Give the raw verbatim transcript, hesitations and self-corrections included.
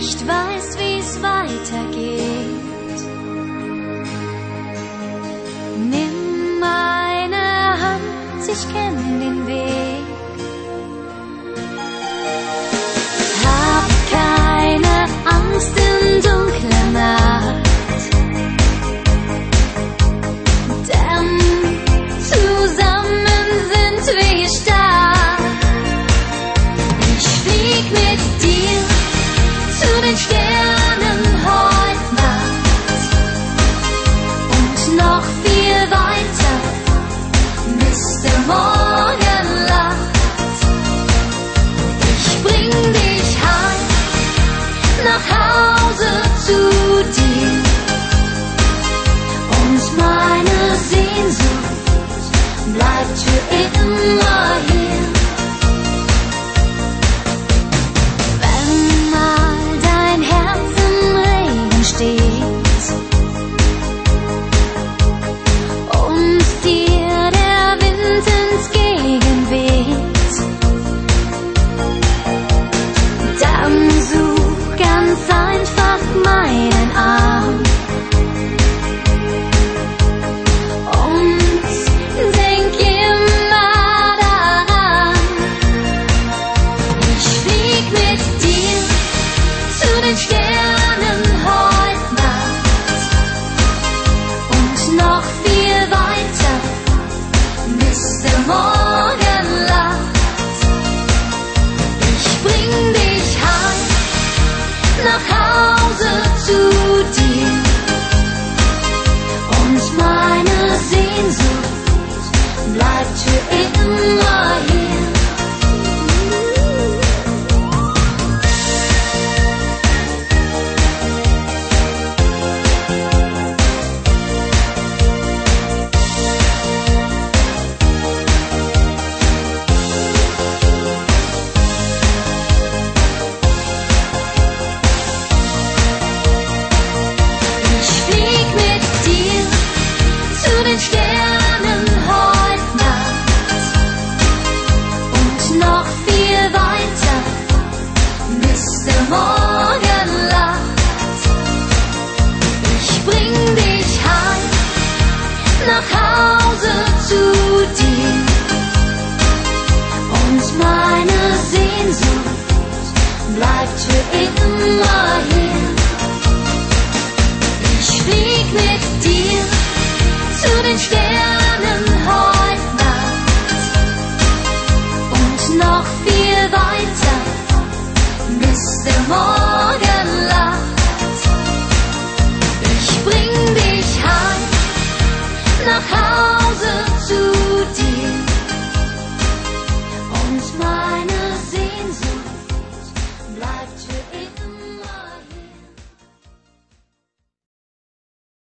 nicht weiß, wie es weitergeht. Nimm meine Hand, ich kenn den Weg. Hab keine Angst in dunkler Nacht, denn zusammen sind wir stark. Ich flieg mit dir zu den Sternen heute Nacht und noch viel weiter, bis der Morgen lacht. Ich bring dich heim, nach Hause zu dir, und meine Sehnsucht bleibt für immer hier. Wenn mal dein Herz im Regen steht und dir der Wind entgegenweht, dann such ganz einfach meinen Arm und denk immer daran. Ich flieg mit dir zu den Sternen heute Nacht und noch viel weiter, bis der Morgen lacht. Ich bring dich heim, nach Hause zu dir, und meine Sehnsucht bleibt für immer hier. Ich flieg mit dir zu den Sternen heute Nacht und noch viel weiter, bis der Morgen lacht. Ich bring dich heim, nach Hause zu dir, und meine Sehnsucht bleibt für immer hier. Ich flieg mit dir zu den Sternen